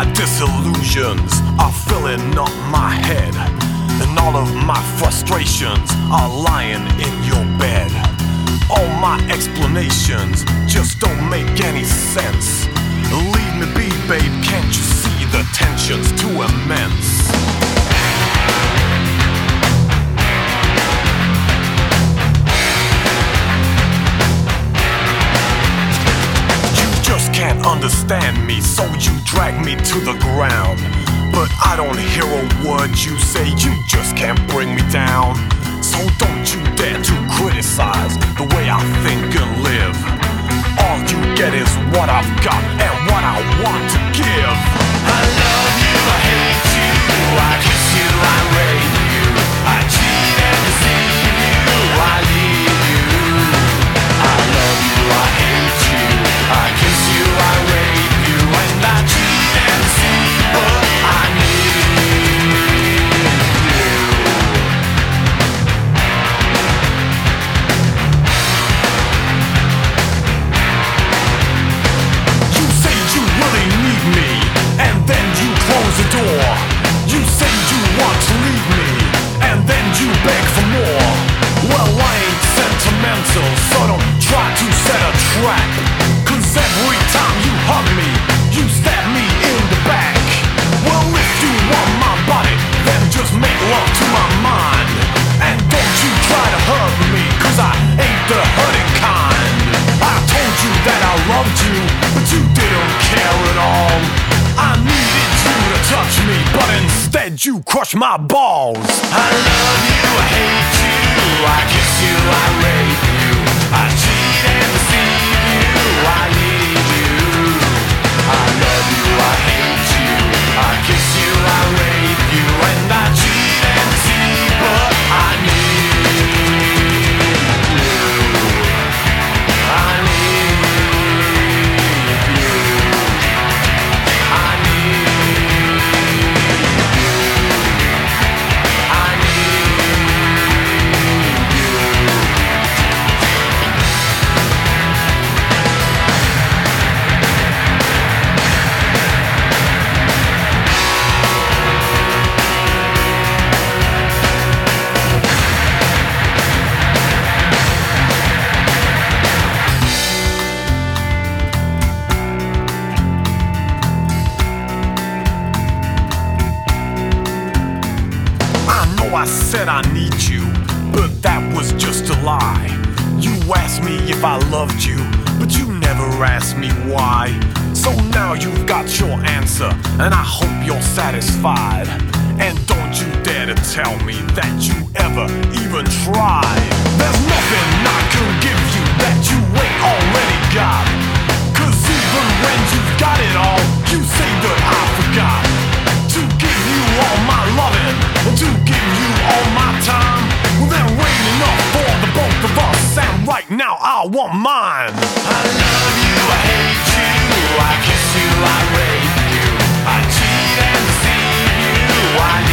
my disillusions are filling up my head, and all of my frustrations are lying in your bed. All my explanations just don't make any sense. Leave me be, babe, can't you see the tension's too immense? Can't understand me, so you drag me to the ground. But I don't hear a word you say, you just can't bring me down. So don't you dare to criticize the way I think and live. All you get is what I've got and what I want to give. I love you, I hate you, I kiss you, I rape you, I cheat and deceive you, I leave you. I love you, I hate you, I kiss you, I rape you, and I cheat and deceive, but I need you. You say you really need me, and then you close the door. You say you want to leave me, and then you beg for more. Well, I ain't sentimental, so don't try to set a trap. Cause every time you hug me, you stab me in the back. Well, if you want my body, then just make love to my mind. And don't you try to hurt me, cause I ain't the hurting kind. I told you that I loved you, but you didn't care at all. I needed you to touch me, but instead you crushed my balls. I love you, I hate you, I kiss you, I rape you, I cheat and deceive you, I need you. I love you, I hate you, I kiss you, I rape you, and I cheat and deceive, but I need you. I need you. I need you. I need I said I need you, but that was just a lie. You asked me if I loved you, but you never asked me why. So now you've got your answer, and I hope you're satisfied. And don't you dare to tell me that you ever even tried. There's nothing I can give you that you ain't already got. Cause even when you've got it all, you say that I forgot to give you all my loving, and to give you all my time. Well, there ain't enough for the both of us, and right now I want mine. I love you, I hate you, I kiss you, I rape you, I cheat and deceive you, I